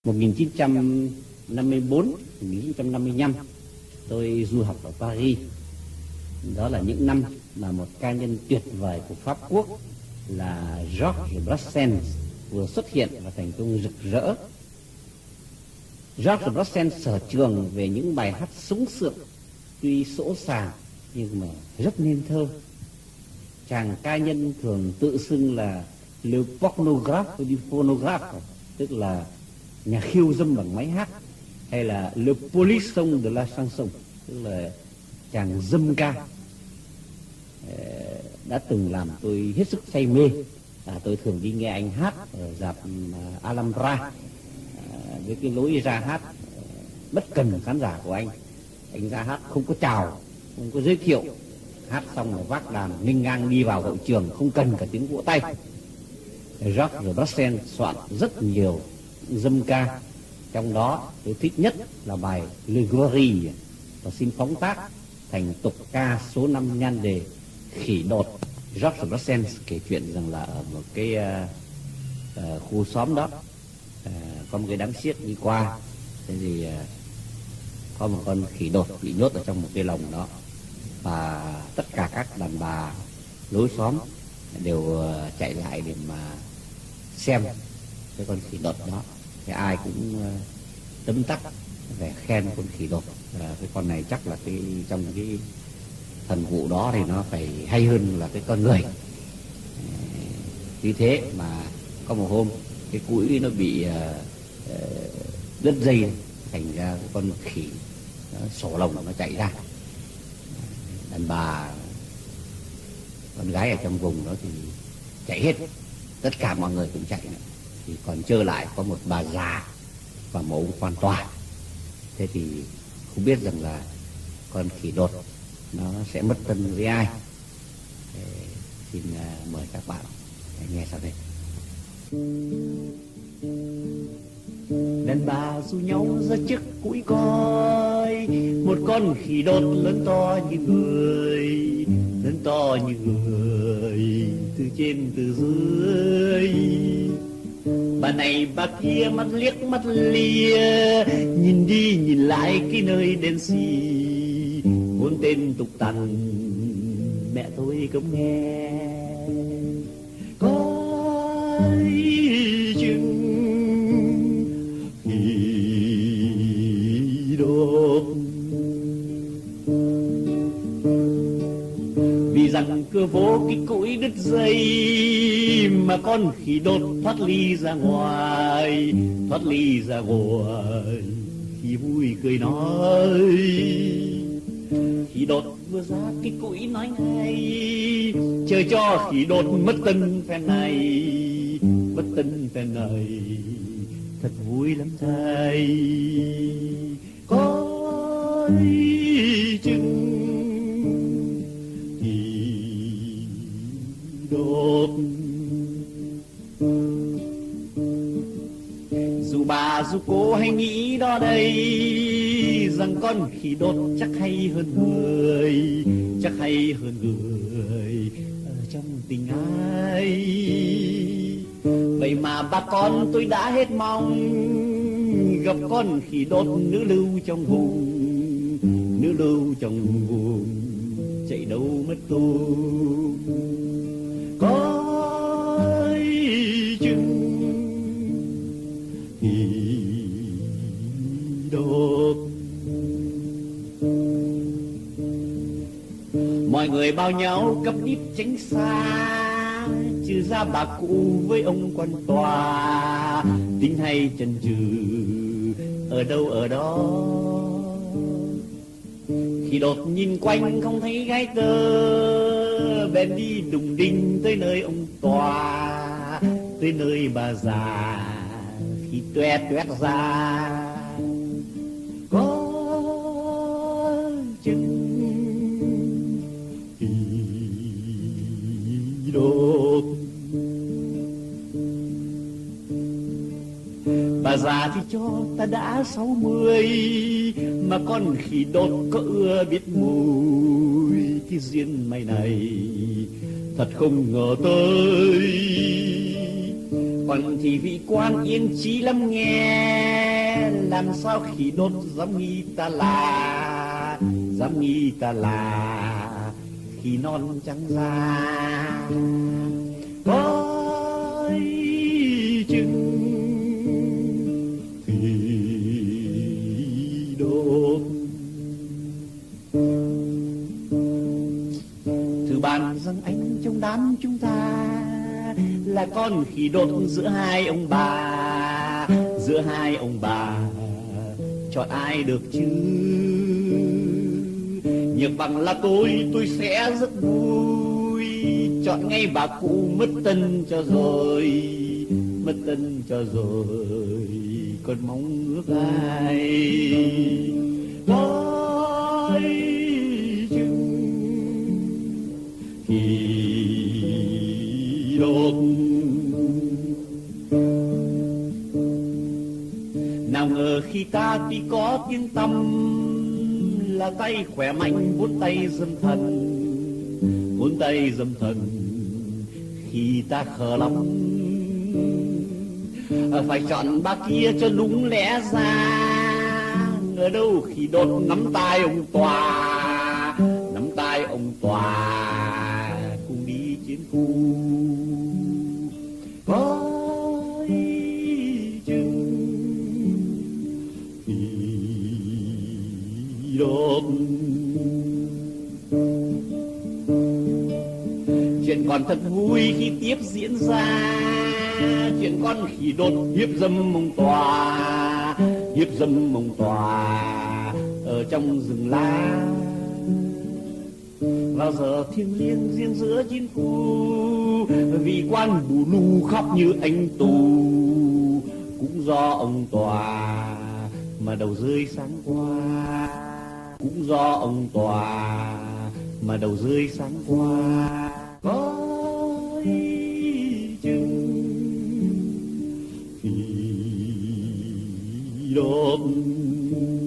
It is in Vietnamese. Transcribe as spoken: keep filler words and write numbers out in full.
một nghìn chín trăm năm mươi tư, một nghìn chín trăm năm mươi lăm tôi du học ở Paris. Đó là những năm mà một ca nhân tuyệt vời của Pháp Quốc là Georges Brassens vừa xuất hiện và thành công rực rỡ. Georges Brassens sở trường về những bài hát súng sượng, tuy sỗ sàng nhưng mà rất nên thơ. Chàng ca nhân thường tự xưng là le pornographe du phonographe, tức là nhà khiêu dâm bằng máy hát, hay là le polisson de la chanson, tức là chàng dâm ca. Đã từng làm tôi hết sức say mê. À, tôi thường đi nghe anh hát ở rạp Alhambra, à, với cái lối ra hát bất cần khán giả của anh. Anh ra hát không có chào, không có giới thiệu, hát xong rồi vác đàn nghênh ngang đi vào hậu trường, không cần cả tiếng vỗ tay. Georges Brassens soạn rất nhiều dâm ca, trong đó tôi thích nhất là bài Le Gorille, và xin phóng tác thành tục ca số năm nhan đề Khỉ Đột. Georges Brassens kể chuyện rằng là ở một cái uh, uh, khu xóm đó uh, có một cái đám xiếc đi qua, thế thì uh, có một con khỉ đột bị nhốt ở trong một cái lồng đó, và tất cả các đàn bà lối xóm đều uh, chạy lại để mà xem cái con khỉ đột đó. Thì ai cũng uh, tấm tắc vẻ khen con khỉ đột, uh, cái con này chắc là cái trong cái thần vụ đó thì nó phải hay hơn là cái con người. Vì thế mà có một hôm cái cũi nó bị uh, đứt dây, thành ra cái con khỉ nó sổ lồng nó chạy ra. Đàn bà con gái ở trong vùng đó thì chạy hết, tất cả mọi người cũng chạy nữa. Thì còn trơ lại có một bà già và một ông quan tòa. Thế thì không biết rằng là con khỉ đột nó sẽ mất tân với ai. Để xin uh, mời các bạn nghe sau đây. Đàn bà ru nhau ra trước cũi coi một con khỉ đột lớn to như người, lớn to như người, từ trên từ dưới. Bà này bà kia mắt liếc mắt lia, nhìn đi nhìn lại cái nơi đen xì. Bốn tên tục tằn mẹ tôi cũng nghe, coi chừng khỉ đột. Vì rằng cứ vỗ cái cũi đứt dây mà con khỉ đột thoát ly ra ngoài, thoát ly ra ngoài thì vui cười nói. Khỉ đột vừa ra cái cũi nói ngay, chờ cho khỉ đột mất tân phen này, mất tân phen này thật vui lắm thầy. Coi chừng khỉ đột. Dù bà dù cô hay nghĩ đó đây, rằng con khỉ đột chắc hay hơn người, chắc hay hơn người ở trong tình ai. Vậy mà ba con tôi đã hết mong gặp con khỉ đột nữ lưu trong vùng, nữ lưu trong vùng chạy đâu mất tung. Coi chừng khỉ đột. Mọi người bao nhau cắp nít tránh xa, trừ ra bà cụ với ông quan tòa. Tính hay chần chừ ở đâu ở đó, khi đột nhìn quanh không thấy gái tơ, bèn đi đùng đinh tới nơi ông tòa, tới nơi bà già khi tuét tuét ra. Có chừng khỉ đột. Bà già thì cho ta đã sáu mươi, mà con khỉ đột có ưa biết mùi cái duyên mày này thật không ngờ tới. Còn thì vị quan yên trí lắm nghe, làm sao khỉ đột dám nghi ta là, dám nghi ta là khỉ non trắng da. Coi chừng khỉ đột. Thử bàn rằng anh trong đám chúng ta là con khỉ đột giữa hai ông bà, giữa hai ông bà chọn ai được chứ? Nhược bằng là tôi, tôi sẽ rất vui chọn ngay bà cụ mất tân cho rồi, mất tân cho rồi, còn mong ước ai. Coi chừng khỉ đột. Nào ngờ khi ta tuy có tiếng tăm là tay khỏe mạnh vốn tay dâm thần, vốn tay dâm thần khi ta khờ lắm. Phải chọn ba kia cho đúng lẽ ra, ngờ đâu khi đột nắm tay ông Tòa, nắm tay ông Tòa cùng đi chiến khu. Coi chừng khỉ đột. Chuyện còn thật vui khi tiếp diễn ra, chuyện con khỉ đột hiếp dâm ông Tòa, hiếp dâm ông Tòa ở trong rừng lá. Vào giờ thiêng liêng riêng giữa chiến khu, vì quan bù lu khóc như anh tù, cũng do ông Tòa mà đầu rơi sáng qua, cũng do ông Tòa mà đầu rơi sáng qua. Coi chừng khỉ đột.